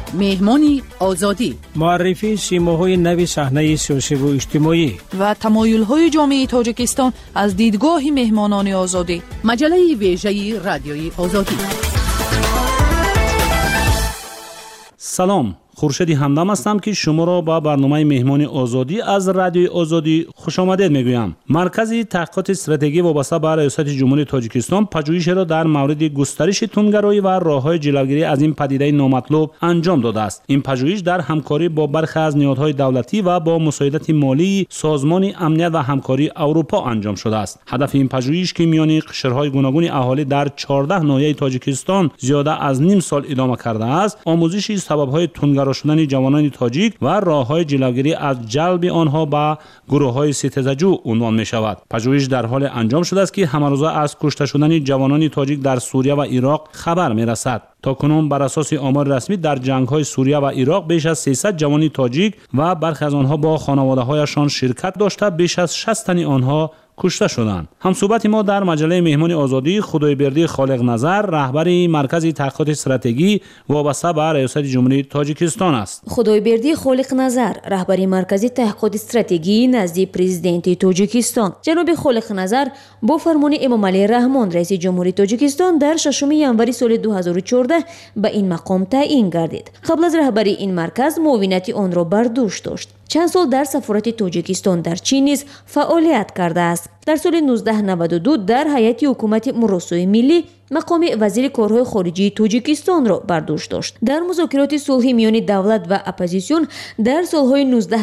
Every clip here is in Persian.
مهمانی آزادی، معرفی سیماهای نوی صحنه سیاسی و اجتماعی و تمایل‌های جامعه تاجیکستان از دیدگاه مهمانان آزادی. مجله ویژه رادیوی آزادی. سلام، خورشید همدم هستم که شما را با برنامه مهمان آزادی از رادیوی آزادی خوش آمدید میگویم. مرکز تحقیقات استراتژی وابسته به ریاست جمهوری تاجیکستان پژوهش را در مورد گسترش تندگرایی و راه‌های جلوگیری از این پدیده نامطلوب انجام داده است. این پژوهش در همکاری با برخی از نهادهای دولتی و با مساعدت مالی سازمان امنیت و همکاری اروپا انجام شده است. هدف این پژوهش که میان قشرهای گوناگون اهالی در 14 ناحیه تاجیکستان زیاده از نیم سال ادامه کرده است، آموزش سبب‌های تندگرایی شدن جوانان تاجیک و راه‌های جلوگیری از جلب آنها به گروه‌های ستیزجو عنوان می‌شود. پژوهش در حال انجام شده است که همروزه از کشته شدن جوانان تاجیک در سوریه و عراق خبر می‌رسد. تاکنون بر اساس آمار رسمی در جنگ‌های سوریه و عراق بیش از 300 جوان تاجیک و برخی از آنها با خانواده‌هایشان شرکت داشته بیش از 60 تن آنها کشته شدند. همصحبت ما در مجله مهمان آزادی خدایبردی خالق نظر، رهبر مرکز تحقیقات استراتژی وابسته به ریاست جمهوری تاجیکستان است. خدایبردی خالق نظر، رهبر مرکز تحقیقات استراتژی نزد پرزیدنت تاجیکستان. جناب خالق نظر با فرمان امام علی رحمان رئیس جمهوری تاجیکستان در 6 ژانویه سال 2014 به این مقام تعیین گردید. قبل از رهبری این مرکز معاونت آن را بر دوش داشت. چند سال در سفارت تاجیکستان در چین نیز فعالیت کرده است. در سال 1992 در هیئت حکومت مراسای ملی مقام وزیر کارهای خارجی تاجیکستان را بر دوش داشت. در مذاکرات صلحی میان دولت و اپوزیسیون در سالهای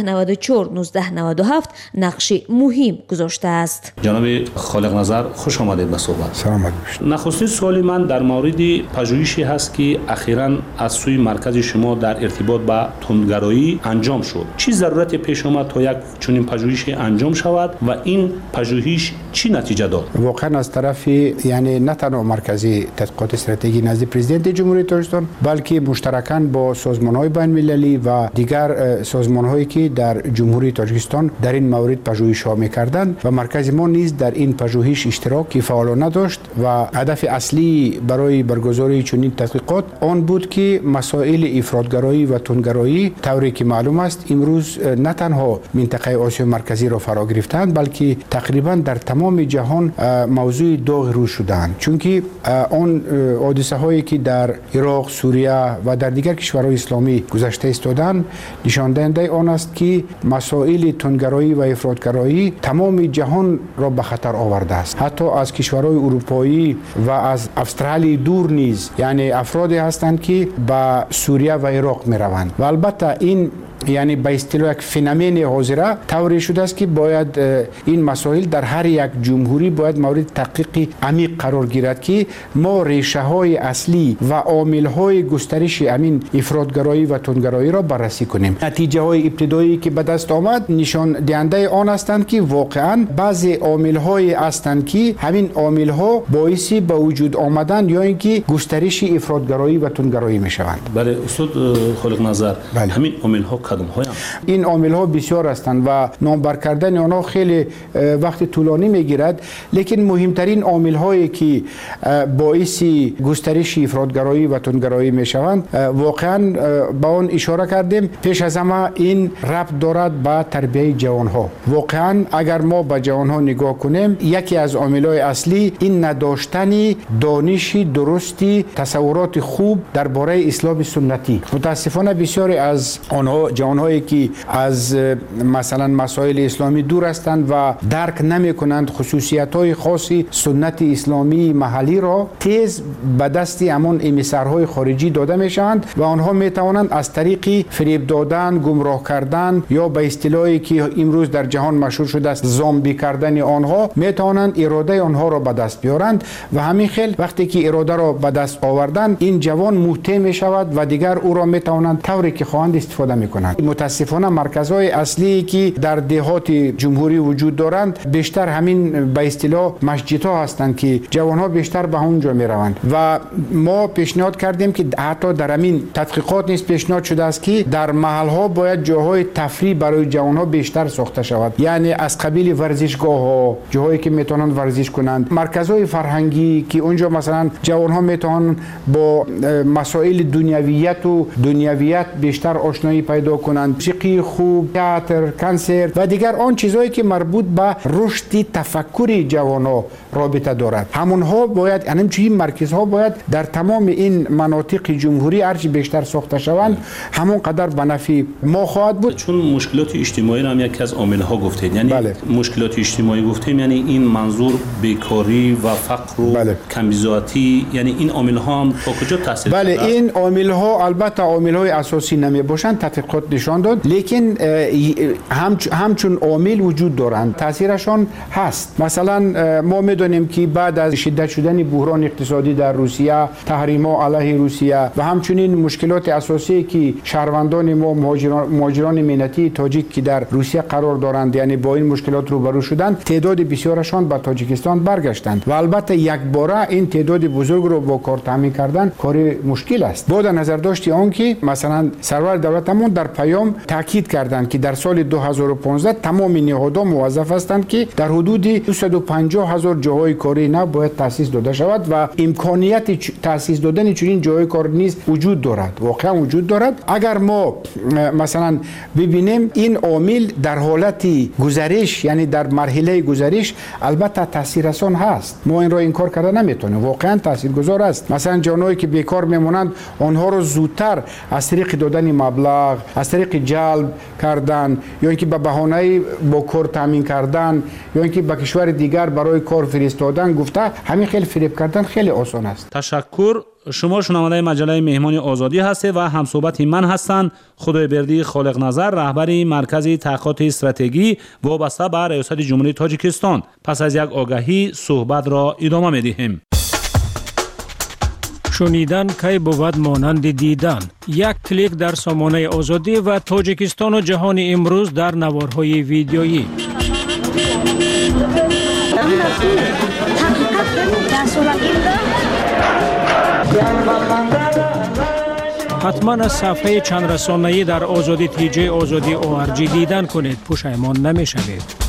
1994-1997 نقش مهم گذاشته است. جناب خالق نظر خوش آمدید به صحبت. سلام علیکم. نخستین سوالی من در مورد پژوهشی هست که اخیراً از سوی مرکز شما در ارتباط با تندگرایی انجام شد. چه ضرورتی پیش آمد تا یک چنین پژوهشی انجام شود و این پژوهش چی نتیجه داد؟ واقعا از طرف یعنی نه تنها مرکز تحقیقات استراتژی نزد پرزیدنت جمهوری تاجیکستان بلکه مشترکاً با سازمان‌های بین‌المللی و دیگر سازمان‌هایی که در جمهوری تاجیکستان در این مورد پژوهش‌ها می‌کردند و مرکز ما نیز در این پژوهش اشتراکی فعالانه داشت و هدف اصلی برای برگزاری چنین تحقیقات آن بود که مسائل افراط‌گرایی و تندگرایی طوری که معلوم است امروز نه تنها منطقه آسیا مرکزی را فرا گرفتند بلکه تقریباً در تمام جهان موضوع داغ رو شدند، چون که آن حادثه هایی که در عراق، سوریه و در دیگر کشورهای اسلامی گذشته استادند نشان دهنده آن است که مسائل تندگرایی و افراط‌گرایی تمام جهان را به خطر آورده است. حتی از کشورهای اروپایی و از استرالیا دور نیز یعنی افرادی هستند که به سوریه و عراق می روند و البته این یعنی به اصطلاح یک فنومن حاضره طوری شده است که باید این مسائل در هر یک جمهوری باید مورد تحقیق عمیق قرار گیرد که ما ریشه های اصلی و عامل های گسترش امین افراط‌گرایی و تندگرایی را بررسی کنیم. نتیجه های ابتدایی که به دست آمد نشان دهنده آن هستند که واقعا بعضی عامل های هستند که همین عامل ها باعث به وجود آمدن یا اینکه گسترش افراط‌گرایی و تندگرایی می شوند. بله استاد خالق نظر، همین عامل ها این عامل ها بسیار هستند و نامبر کردن آنها خیلی وقت طولانی میگیرد، لیکن مهمترین عامل هایی که باعث گسترش افراط‌گرایی و تندگرایی میشوند واقعا با آن اشاره کردیم. پیش از همه این ربط دارد به تربیت جوان ها. واقعا اگر ما به جوان ها نگاه کنیم یکی از عامل های اصلی این نداشتن دانش درستی، تصورات خوب درباره اسلام سنتی. متاسفانه بسیاری از آنها جوانهایی که از مثلا مسائل اسلامی دور هستند و درک نمی کنند خصوصیت‌های خاصی سنت اسلامی محلی را تیز به دست همون امیسرهای خارجی داده می شوند و آنها می توانند از طریق فریب دادن، گمراه کردن یا به اصطلاحی که امروز در جهان مشهور شده است زامبی کردن آنها می توانند اراده آنها را به دست بیارند و همین خیل وقتی که اراده را به دست آوردن این جوان مهتم می شود و دیگر او را می توانند طوری که خواهند استفاده می کنند. میکنند. متاسفانه مرکزهای اصلی که در دهات جمهوری وجود دارند بیشتر همین به اصطلاح مسجدها هستند که جوانها بیشتر به اونجا میروند و ما پیشنهاد کردیم که حتی در همین تحقیقات نیز پیشنهاد شده است که در محلها باید جاهای تفریح برای جوانها بیشتر ساخته شود، یعنی از قبیل ورزشگاه‌ها، جاهایی که میتونند ورزش کنند، مرکزهای فرهنگی که اونجا مثلا جوانها میتونن با مسائل دنیویت بیشتر آشنایی پیدا کنند، موسیقی خوب، تئاتر، کنسرت و دیگر آن چیزهایی که مربوط به رشد تفکر جوانها رابطه دارد. همونها باید همچنین مرکزها باید در تمام این مناطق جمهوری هرچی بیشتر ساخته شوند همون قدر به نفع ما خواهد بود. چون مشکلات اجتماعی را هم یکی از عامل‌ها گفتید، یعنی مشکلات اجتماعی گفتیم، یعنی این منظور بیکاری و فقر و کمبزاتی، یعنی این عامل‌ها هم تا کجا تاثیر دارد؟ بله، این عامل‌ها البته عامل‌های اساسی نمی باشند، تحقیقات نشان داد، لیکن همچون عامل وجود دارند، تاثیرشان هست. مثلا ما می‌دونیم که بعد از شدت شدن بحران اقتصادی در روسیه، تحریم‌ها علیه روسیه و همچنین مشکلات اساسی که شهروندان ما مهاجران ملتی تاجیک که در روسیه قرار دارند، یعنی با این مشکلات روبرو شدند، تعداد بسیارشان به تاجیکستان برگشتند و البته یک باره این تعداد بزرگ رو با کار تامین کردن کار مشکل است. با در نظر داشتی آن که مثلا سرور دولتمون در پیام تاکید کردند که در سال 2015 تمام نهادها موظف هستند که در حدود 250,000 جاهای کاری نو باید تاسیس داده شود و امکانیت تاسیس دادن چنین جاهای کار نیز وجود دارد، واقعا وجود دارد. اگر ما مثلا ببینیم این عامل در حالت گذرش، یعنی در مرحله گذرش، البته تاثیررسان هست، ما این را انکار کردن نمیتونیم، واقعا تاثیرگذار است. مثلا جوانایی که بیکار میمونند آنها رو زودتر از طریق دادن مبلغ، از طریق جلب کردن یا اینکه به بهانه با کار تامین کردن یا اینکه به کشور دیگر برای کار فرستادن گفته، همین خیلی فریب کردن خیلی آسان است. تشکر. شما شنونده مجله مهمان آزادی هستید و همصحبت من هستند خدایبردی خالق نظر، رهبر مرکز تحقیقات استراتژی وابسته به ریاست جمهوری تاجیکستان. پس از یک آگهی صحبت را ادامه می‌دهیم. شنیدن کی بود مانند دیدن. یک کلیک در سامانه آزادی و تاجیکستان و جهان امروز در نوارهای ویدیویی. حتما از صفحه چند رسانه‌ای در آزادی تیجی آزادی ORG دیدن کنید، پشیمان نمی‌شوید.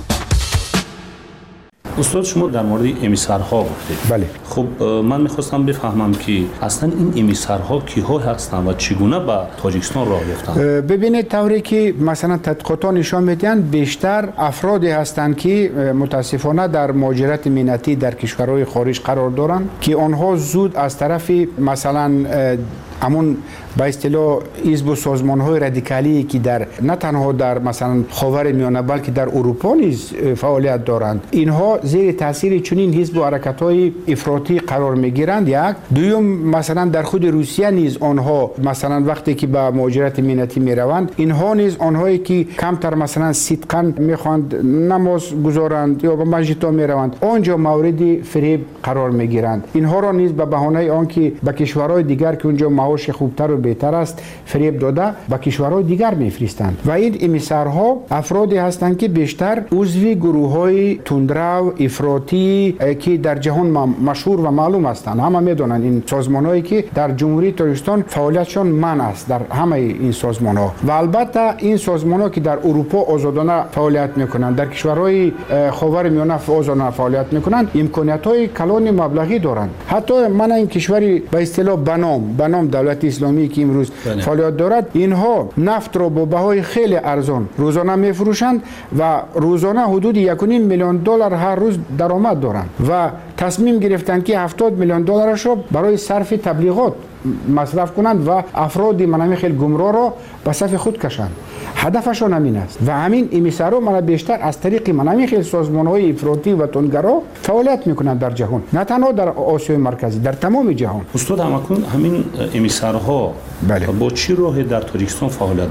استاد شما در مورد امیسرها گفتید. بله. خب من می‌خواستم بفهمم که اصلا این امیسرها کیها هستند و چگونه به تاجیکستان راه یافتند؟ ببینید طوری که مثلا تحقیقات نشان میدن بیشتر افرادی هستند که متاسفانه در مهاجرت ملتی در کشورهای خارج قرار دارند که آنها زود از طرف مثلا همون به اصطلاح حزب و سازمان‌های رادیکالی که در نه تنها در مثلا خاورمیانه بلکه در اروپا نیز فعالیت دارند، اینها زیر تاثیر چنین حزب و حرکت‌های افراطی قرار می‌گیرند. یک دوم مثلا در خود روسیه نیز آنها مثلا وقتی که به مهاجرت ملتی می‌روند، اینها نیز آنهایی که کمتر مثلا صدقاً می‌خواند نماز گذارند یا به مسجدها می‌روند، آنجا مورد فریب قرار می‌گیرند. اینها را نیز به بهانه آنکه به کشورهای دیگر که اونجا معاش خوبتر و بهتر است فریب داده به کشورهای دیگر میفرستند و این امیسرها افرادی هستند که بیشتر عضو گروه‌های تندرو افراطی که در جهان مشهور و معلوم هستند. همه میدونن این سازمان‌هایی که در جمهوری تاجیکستان فعالیتشان منع است در همه این سازمان‌ها و البته این سازمان‌ها که در اروپا آزادانه فعالیت میکنند، در کشورهای خاورمیانه آزادانه فعالیت میکنند، امکانیت‌های کلان مبلغی دارند. حتی من این کشوری به اصطلاح بنام دولت اسلامی که امروز فعالیت دارد، اینها نفت را با بهای خیلی ارزان روزانه میفروشند و روزانه حدود 1.5 میلیون دلار هر روز درآمد دارند و تصمیم گرفتند که 70 میلیون دلارش را برای صرف تبلیغات مصرف کنند و افراد منمی خیلی گمراه را به صف خود کشند. هدفشان همین است و همین امیسرها من بیشتر از طریق منمی خیلی سازمان‌های افراطی و تندگرا فعالیت میکنند در جهان، نه تنها در آسیای مرکزی، در تمام جهان. استاد همین امیسرها با چی راهی در تاجیکستان فعالیت دارند؟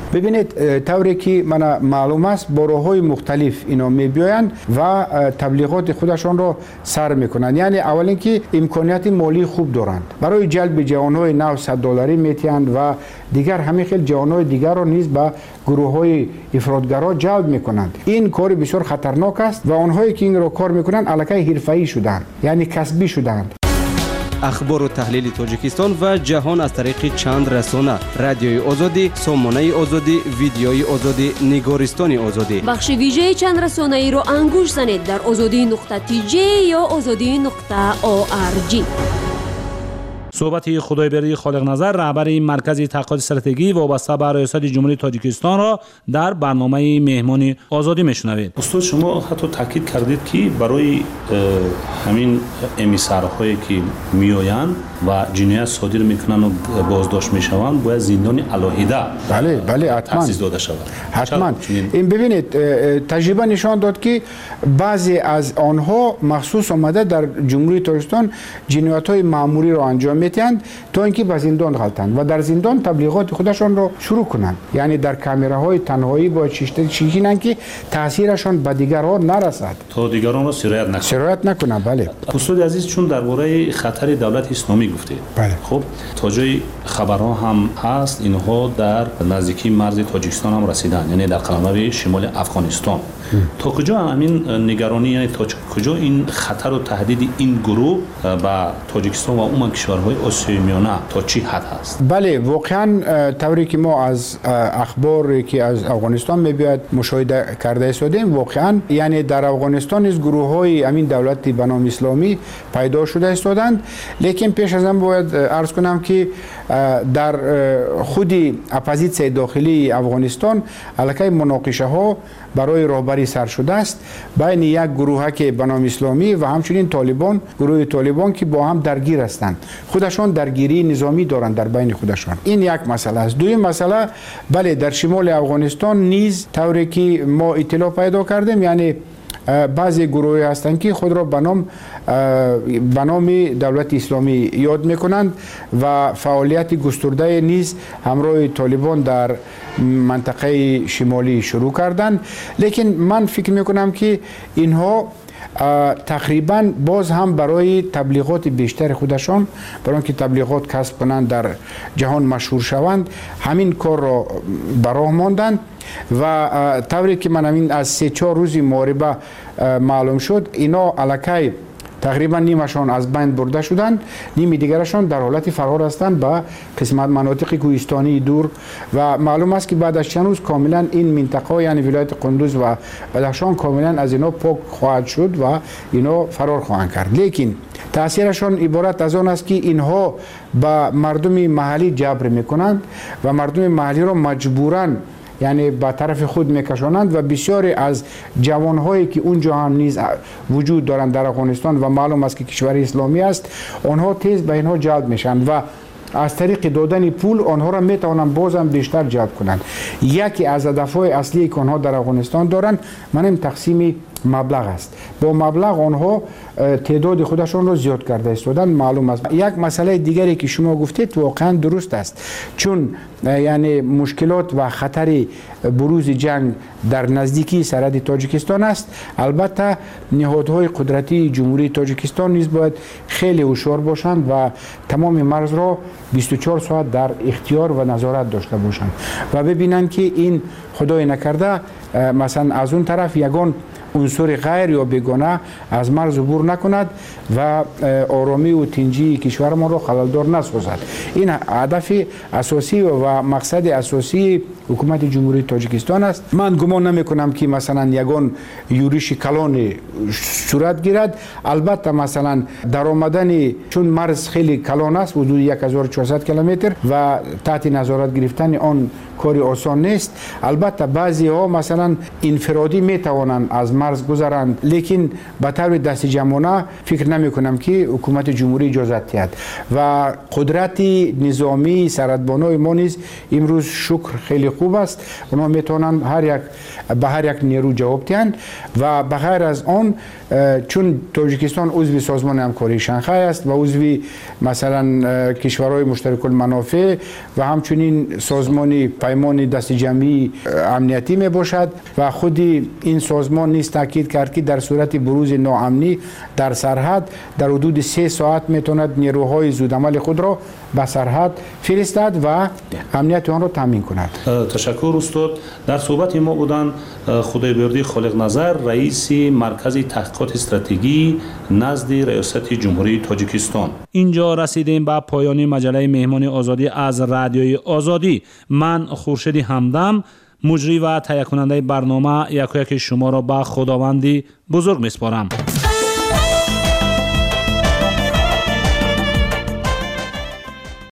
ببینید طوری که من معلوم است با راه‌های مختلف اینا می‌بیایند و تبلیغات خودشان را سر میکنند. یعنی اول اینکه امکانات مالی خوب دارند، برای جلب جوانای نو $100 میتیند و دیگر همین خیلی جوانای دیگر را نیز به گروه‌های افراطگرا جلب میکنند. این کار بسیار خطرناک است و آنهایی که این را کار میکنند الکی حرفه‌ای شدند، یعنی کسبی شدند. اخبار و تحلیل تاجیکستان و جهان از طریق چند رسانه: رادیوی آزادی، سامانه آزادی، ویدیوی آزادی، نگارستان آزادی. بخش ویژه چند رسانه ای را انگوش زنید در azadi.tj یا azadi.org. صحبت خدایبری خالق نظر، رهبر مرکز تحقیقات استراتژی وابسته به ریاست جمهوری تاجیکستان را در برنامه مهمان آزادی میشنوید. استاد شما حتی تاکید کردید که برای همین امیسرهایی که میآیند و جنایت صادر میکنند و بازداشت میشوند باید زندان علاهیده بله حتما تأسیس داده شود. حتما این ببینید تجربه نشان داد که بعضی از آنها مخصوص آمده در جمهوری تاجیکستان جنایت‌های مأموری را انجام میدهند تا اینکه به زندان غلطند و در زندان تبلیغات خودشان را شروع کنند. یعنی در کامراهای تنهایی با چیشینند که تاثیرشان به دیگرها نرسد، تا دیگران را سرایت نکنند. بله استاد عزیز، چون درباره خطر دولت اسلامی گفتید، بله. خب تا جای خبرها هم هست اینها در نزدیکی مرز تاجیکستان هم رسیدن، یعنی در قلمرو شمال افغانستان. تا کجا همین نگرانی، یعنی تا کجا این خطر و تهدید این گروه به تاجیکستان و عموم کشورهای آسیای میانه تا چی حد هست؟ بله واقعا طوری که ما از اخباری که از افغانستان میباید مشاهده کرده استادیم، واقعا یعنی در افغانستان از گروه‌های همین دولتی به نام اسلامی پیدا شده استادند. لیکن پیش از آن باید عرض کنم که در خودی اپوزیسیون داخلی افغانستان الکی مناقشه ها برای رهبری سر شده است بین یک گروه که به نام اسلامی و همچنین طالبان، گروه طالبان که با هم درگیر هستند، خودشان درگیری نظامی دارند در بین خودشان. این یک مسئله است. دوم مسئله، بله در شمال افغانستان نیز طوری که ما اطلاع پیدا کردیم، یعنی بعضی گروهی هستند که خود را به نام دولت اسلامی یاد میکنند و فعالیت گسترده نیز همراه طالبان در منطقه شمالی شروع کردند. لیکن من فکر میکنم که اینها تقریبا باز هم برای تبلیغات بیشتر خودشان، برای اینکه تبلیغات کسب کنند در جهان مشهور شوند، همین کار را براه ماندند و طوری که من همین از 3-4 روزی محاربه معلوم شد، اینا الکی تقریبا نیمشان از بین برده شدند، نیم دیگرشان در حالت فرار هستند به قسمت مناطق کوهستانی دور و معلوم است که بعد از چند روز کاملا این منطقه یعنی ولایت قندوز و بدخشان کاملا از اینا پاک خواهد شد و اینا فرار خواهند کرد. لیکن تاثیرشان عبارت از آن است که اینها به مردم محلی جبر میکنند و مردم محلی را مجبوراً یعنی به طرف خود میکشانند و بسیاری از جوانهایی که اونجا هم نیز وجود دارند در افغانستان و معلوم است که کشور اسلامی است، آنها تیز به اینها جلب میشن و از طریق دادن پول آنها را میتوانند بازم بیشتر جلب کنند. یکی از هدفهای اصلی که آنها در افغانستان دارند منم تقسیم مبلغ است. با مبلغ آنها تعداد خودشان را زیاد کرده استادند. معلوم است. یک مسئله دیگری که شما گفتید واقعا درست است، چون یعنی مشکلات و خطر بروز جنگ در نزدیکی سرحد تاجیکستان است. البته نهادهای قدرتی جمهوری تاجیکستان نیز باید خیلی هوشیار باشند و تمام مرز را 24 ساعت در اختیار و نظارت داشته باشند و ببینند که این خدای نکرده مثلا از اون طرف یگان عنصر غیر یا بیگانه از مرز عبور نکند و آرامی و تنجی کشور ما را خللدار نسازد. این هدف اساسی و مقصد اساسی حکومت جمهوری تاجیکستان است. من گمان نمی کنم که مثلا یگان یورش کلان صورت گیرد. البته مثلا در آمدن چون مرز خیلی کلان است، حدود 1400 کیلومتر و تحت نظارت گرفتن آن کاری آسان نیست. البته بعضی ها مثلا انفرادی می توانند از مرز گذرند، لیکن به طور دست جمعانه فکر نمی کنم که حکومت جمهوری اجازت دهد و قدرت نظامی سرحدبانای ما نیز امروز شکر خیلی خوب است. اونا میتونن به هر یک نیرو جواب دهند و بغیر از آن چون تاجیکستان عضو سازمان همکاری شانگهای است و عضو مثلا کشورهای مشترک المنافع و همچنین سازمان پیمان دست جمعی امنیتی می باشد و خود این سازمان نیز تاکید کرد که در صورت بروز ناامنی در سرحد در حدود 3 ساعت میتواند نیروهای زودعمل خود را به سرحد فرستد و امنیت آن را تامین کند. تشکر استاد. در صحبت ما بودن خدایبردی خالق نظر، رئیس مرکز تحقیقات استراتژی نزد ریاست جمهوری تاجیکستان. اینجا رسیدیم به پایان مجله مهمان آزادی از رادیوی آزادی. من خورشید همدم مجری و تهیه کننده برنامه یک شما را به خداوندی بزرگ میسپارم.